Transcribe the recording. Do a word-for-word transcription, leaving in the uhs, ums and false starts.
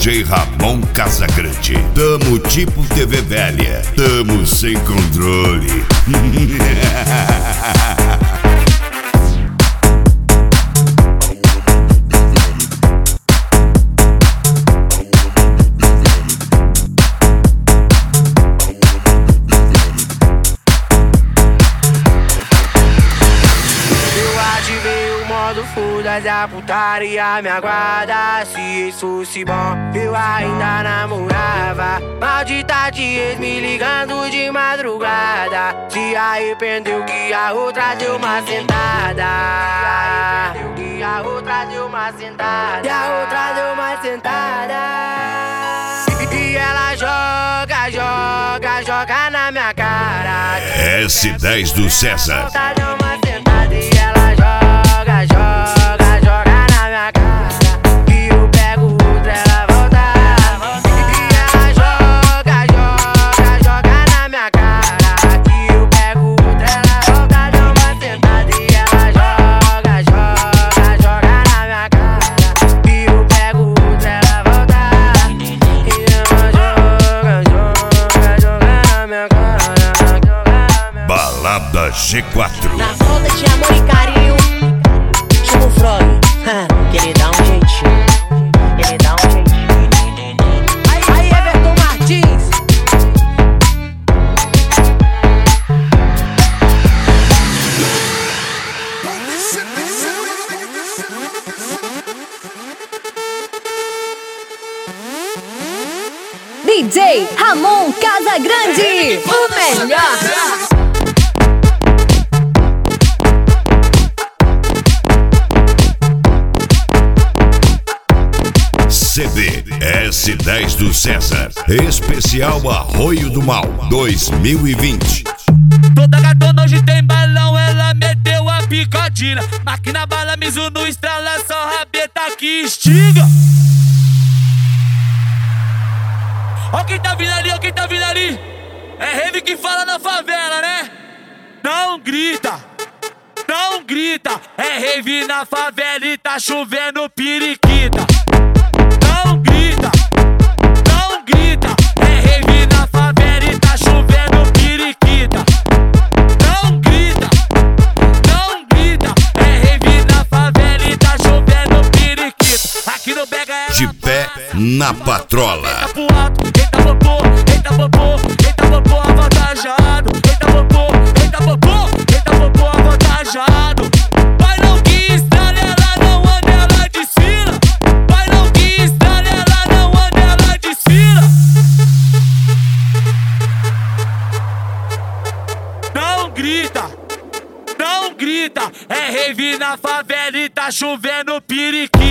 J Ramon Casagrande. Tamo tipo T V velha, tamo sem controle. Mas a putaria me aguarda. Se isso fosse bom, eu ainda namorava. Maldita de ex me ligando de madrugada. Se arrependeu que a outra deu uma sentada. Se arrependeu que a outra deu uma sentada. E a outra deu uma sentada. E ela joga, joga, joga na minha cara. S dez do César. Deu uma sentada e ela joga, joga. Balada G quatro. Na falta de amor e carinho, chama o Frog, que ele dá um jeitinho. Ele dá um jeitinho. Aí, aí, Everton Martins. D J Ramon Casagrande, o melhor. C D S dez do César. Especial Arroio do Mal dois mil e vinte. Toda gatona hoje tem balão, ela meteu a picadinha. Máquina bala, Mizuno, estralação, rabeta que estiga. Ó quem tá vindo ali, ó quem tá vindo ali. É rave que fala na favela, né? Não grita, não grita. É rave na favela e tá chovendo periquita. Não grita, não grita. É rave na favela e tá chovendo periquita. Não grita, não grita. É rave na favela e tá chovendo periquita. Aqui no Bega é de pé na patrola. Eita pro alto, eita popô, eita popô, eita popô avantajado. Eita popô, eita popô, eita popô avantajado. Vai não que estrala, ela não anda, ela desfila. Vai não que estrala, ela não anda, ela desfila. Não grita, não grita. É rave na favela e tá chovendo periquita.